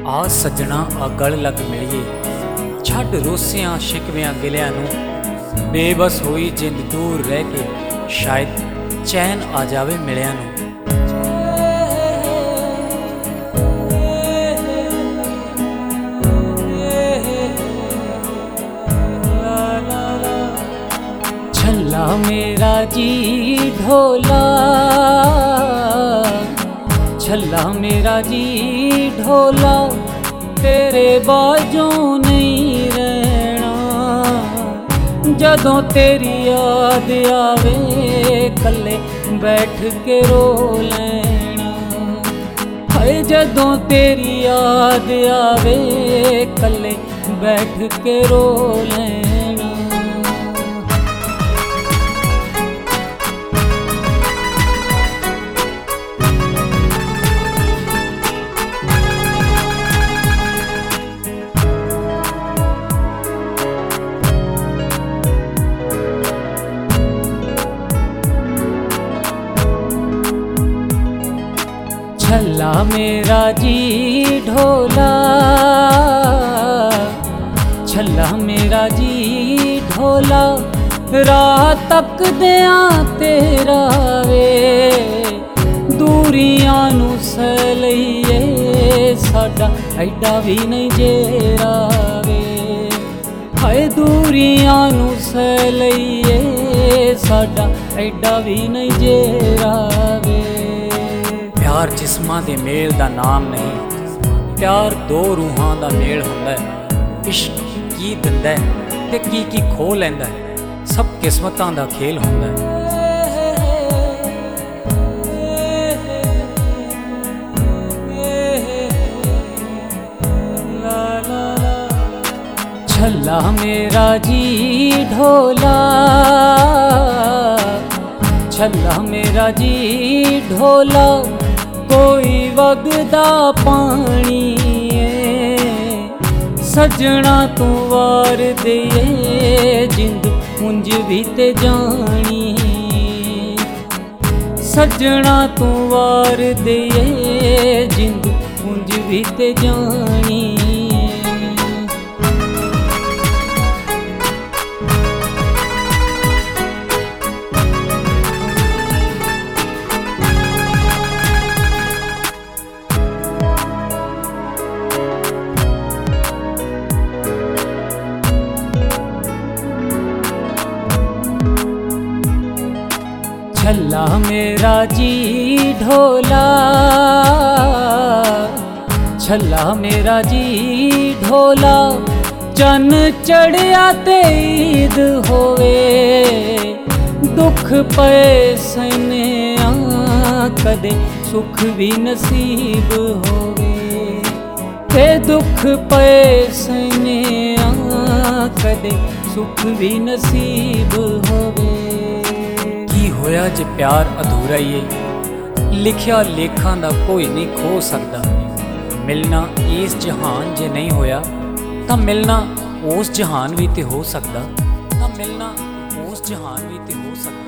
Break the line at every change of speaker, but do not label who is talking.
ਆ ਸੱਜਣਾ ਆ ਗਲ ਲੱਗ ਮਿਲੀਏ, ਛੱਡ ਰੋਸਿਆਂ ਸ਼ਿਕਵਿਆਂ ਗਿਲਿਆਂ ਨੂੰ। ਬੇਬਸ ਹੋਈ ਜਿੰਦ ਦੂਰ ਰਹਿ ਕੇ, ਸ਼ਾਇਦ ਚੈਨ ਆ ਜਾਵੇ ਮਿਲਿਆਂ ਨੂੰ। छल्ला मेरा जी ढोला, छल्ला मेरा जी ढोला, तेरे बाजों नहीं रहना। जदों तेरी याद आवे कल्ले बैठ के रो लेना। हाय जदों तेरी याद आवे कल्ले बैठ के रो लेना। छल्ला मेरा जी ढोला, छल्ला मेरा जी ढोला, राह तकदियां तेरा वे दूरियां नू सह लईए साडा ऐडा भी नहीं जेरा वे। हाय दूरियां नू सह लईए साडा ऐडा भी नहीं जेरा वे। प्यार जिस्मां दे मेल दा नाम नहीं, प्यार दो रूहां दा मेल हुंदा है। इश्क की दिंदा है ते की खो लैंदा है, सब किस्मतां दा खेल हुंदा है। छल्ला मेरा जी ढोला, छल्ला मेरा जी ढोला, कोई वगदा पानी सजना तू वार दे जिंद मुंज भी ते जानी। सजना तू वार दे जिंद मुंज भी ते जानी। छल्ला मेरा जी ढोला, छल्ला मेरा जी ढोला, चन चढ़िया ते ईद होवे दुख पे सैनिया कदे सुख भी नसीब होवे। ते दुख पे सैनिया कदे सुख भी नसीब होवे। होया जे प्यार अधूरा ही है, लिखिया लेखां दा कोई नहीं खो सकदा। मिलना इस जहान जे नहीं होया तां मिलना उस जहान भी ते हो सकदा, तां मिलना उस जहान भी ते हो सकदा।